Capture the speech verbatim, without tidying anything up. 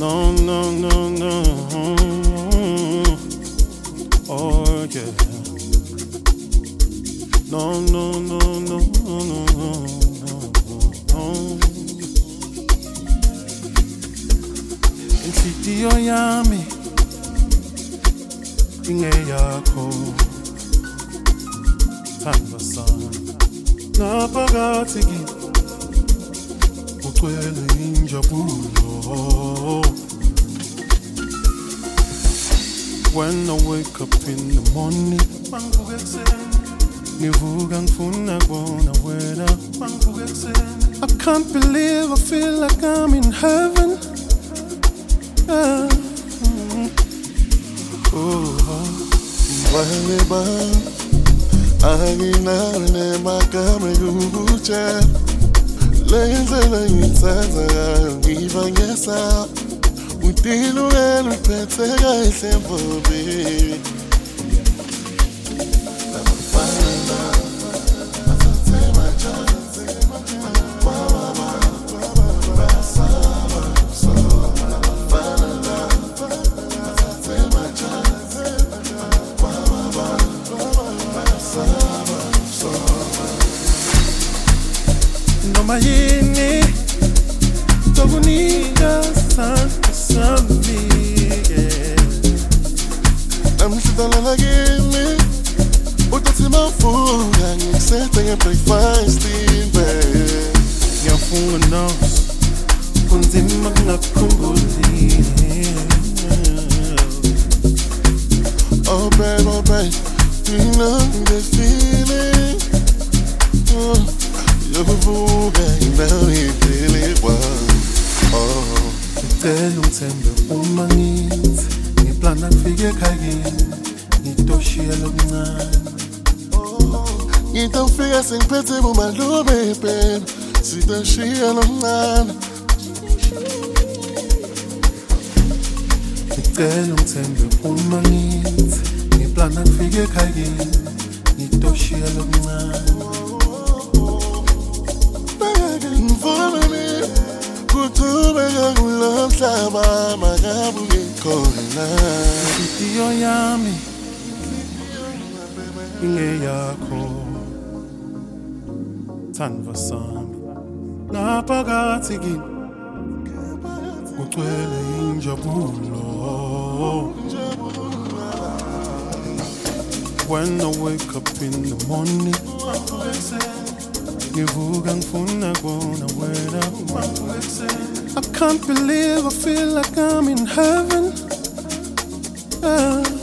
No, no, no, no. Oh, yeah. No, no, no, no, no, no, no. Inhliziyo yami ingeyakho thandwa sana naphakathi kimi ugcwele injabulo. When I wake up in the morning, ngivuka ngifuna kubona wena. I can't believe I feel like I'm in heaven. Ah, mm. Oh, Wale ba anginale magama yukutsha lenzela ngithatha ngiva ngesa udilo wena uphethe kahle mbobe. Noma yini tokunika santa sami, yeah. Amhlala kimi uthi mafuka ngisethe ngebreakfast bed. Ngiyafunga nos kunzima kungakhumbuli. Oh babe, oh babe, you know the feeling. Oh, yokuvuka now you feel it was. Oh, ngicela ungithembe uma ngithi ngiplana kufika ekhaya ngitoshiya lokuncane. ngitawufika sengiphethe bumalume babe, sitashiya lomncane. Ngicela ungithembe uma ngithi ngiplana kufika ekhaya ngitoshiya lokuncane. Ngivumile kuthubeka kulo mhlaba makabuke khona. Inhliziyo yami ingeyakho thandwa sami naphakathi kimi ugcwele injabulo. When I wake up in the morning, ngivuka ngifuna kubona wena. I can't believe I feel like I'm in heaven. Ah.